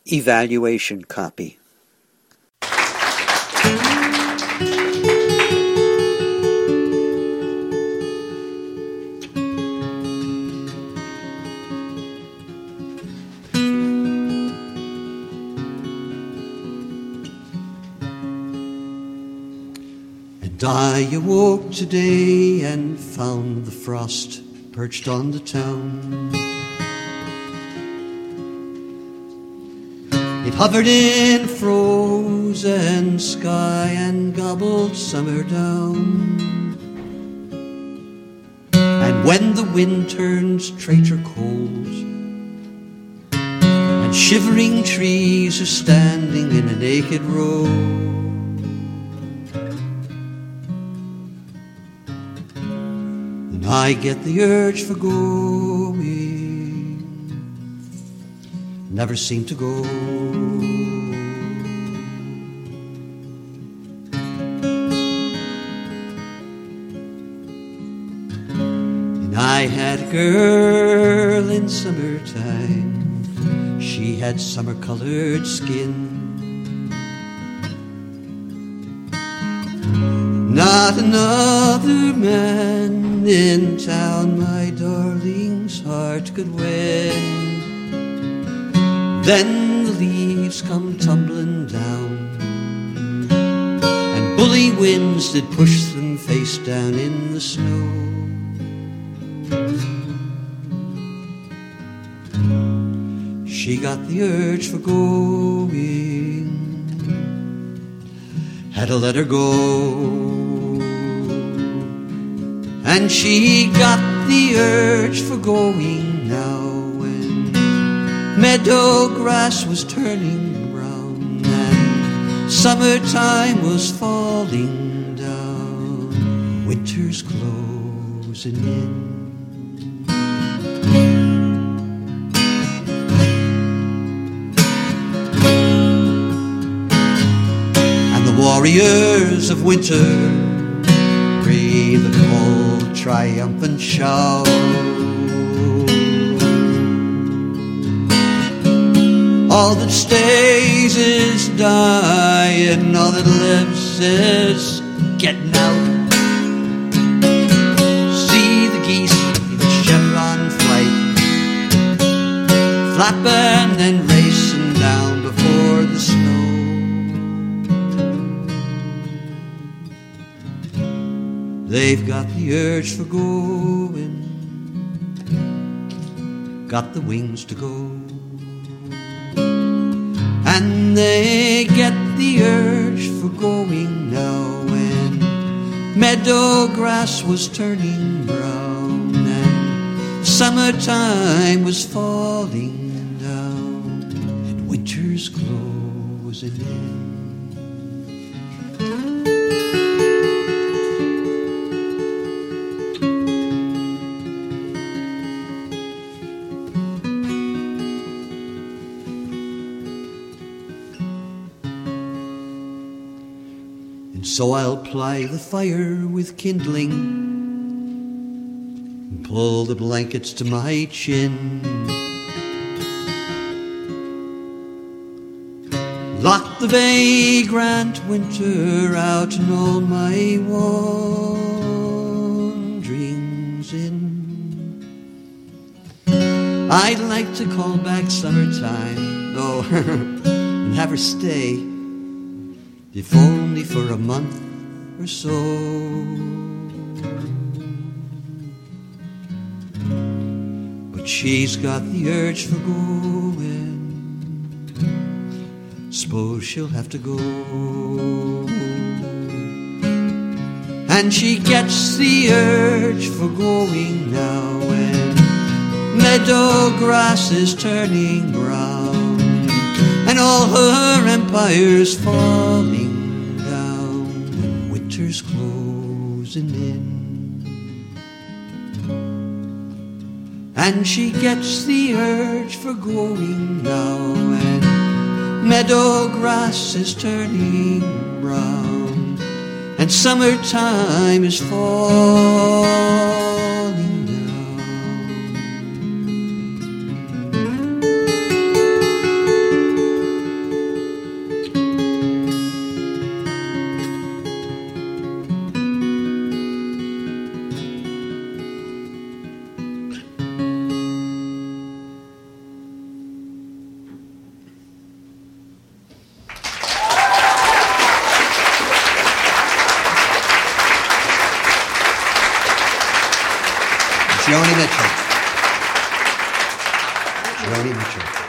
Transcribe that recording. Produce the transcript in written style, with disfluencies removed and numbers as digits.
Evaluation copy. And I awoke today and found the frost perched on the town. It hovered in frozen sky and gobbled summer down. And when the wind turns traitor cold, and shivering trees are standing in a naked row, then I get the urge for going, never seem to go. And I had a girl in summertime, she had summer-colored skin. Not another man in town my darling's heart could win. Then the leaves come tumbling down, and bully winds did push them face down in the snow. She got the urge for going, had to let her go. And she got the urge for going now, meadow grass was turning brown and summertime was falling down, winter's closing in. And the warriors of winter brave the cold triumphant shout. All that stays is dying, all that lives is getting out. See the geese in chevron flight, flapping and racing down before the snow. They've got the urge for going, got the wings to go. And they get the urge for going now when meadow grass was turning brown and summertime was falling down and winter's closing in. So I'll ply the fire with kindling and pull the blankets to my chin. Lock the vagrant winter out and all my wanderings in. I'd like to call back summertime, oh, and have her stay, if only for a month or so. But she's got the urge for going, suppose she'll have to go. And she gets the urge for going now when meadow grass is turning brown and all her empire's falling down and winter's closing in. And she gets the urge for going now and meadow grass is turning brown and summertime is falling down. Joni Mitchell. Joni Mitchell.